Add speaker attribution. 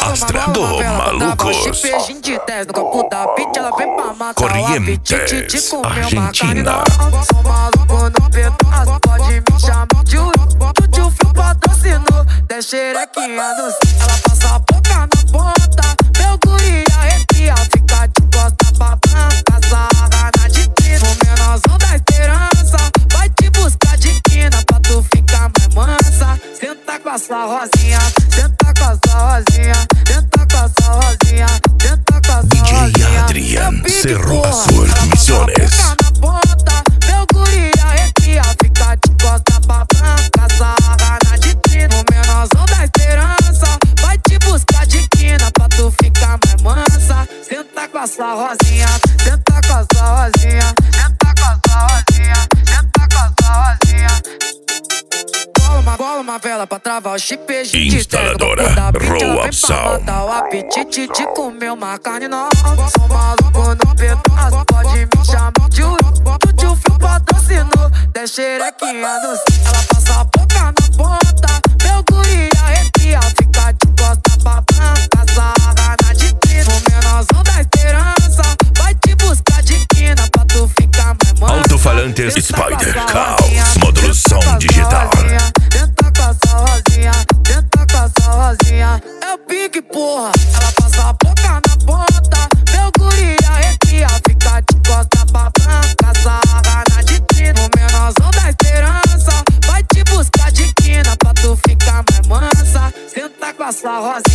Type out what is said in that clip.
Speaker 1: Astra do Malucos. Corrientes, Argentina.
Speaker 2: Sou maluco no pedaço, pode me chamar de tio fio patrocinou. Tem xerequinha no céu, ela passa a boca na ponta. Meu guri arrepia, fica de costa pra branca. Sarrana de tino, menorzão da esperança. Vai te buscar de quina pra tu ficar mais mansa. Senta com a sua rosinha, senta com a sua rosinha, senta com a sua rosinha, senta com a sua rosinha.
Speaker 1: DJ Adrian, Cerro Azul, Misiones.
Speaker 2: Meu guri arrepia, fica de costa pra branca. Sarrana de tino, menorzão da esperança. Vai te buscar de quina pra tu ficar mais mansa. Senta com a sua rosinha, senta com a sua rosinha, senta com a sua rosinha, senta com a sua rosinha. Bola uma vela pra travar o chip.
Speaker 1: Instaladora Roa Sound.
Speaker 2: Matar o apetite de comer uma carne nova. Sou maluco no pedaço, pode me chamar de tio fio patrocinou. Tem xerequinha no céu, ela passa a boca na ponta. Meu guri arrepia, fica de costa pra branca. Sarrana de tino, menorzão da esperança. Vai te buscar de quina pra tu ficar mais mansa.
Speaker 1: Alto-falantes Spider Caos, módulo som digital.
Speaker 2: Tenta com a sua rosinha, tenta com a sua rosinha. É o pique, porra, ela passa a boca na ponta. Meu guri arrepia, fica de costa pra branca. Sarrana de tino, menorzão da esperança. Vai te buscar de quina pra tu ficar mais mansa. Senta com a sua rosinha.